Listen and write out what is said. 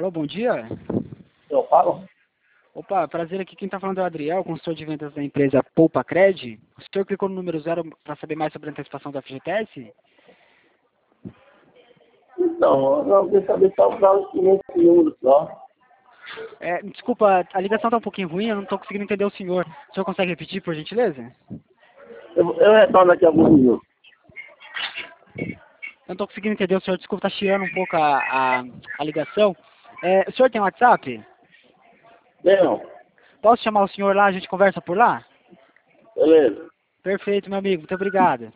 Alô, bom dia. Eu falo? Opa, prazer aqui. Quem está falando é o Adriel, consultor de vendas da empresa Poupa Cred. O senhor clicou no número 0 para saber mais sobre a antecipação da FGTS? Então, eu não queria saber só para os 500 números só. Desculpa, a ligação está um pouquinho ruim, eu não estou conseguindo entender o senhor. O senhor consegue repetir, por gentileza? Eu retorno daqui a alguns minutos. Eu não estou conseguindo entender o senhor, desculpa, está chiando um pouco a ligação. O senhor tem WhatsApp? Não, Posso chamar o senhor lá, a gente conversa por lá? beleza. Perfeito, meu amigo, muito obrigado.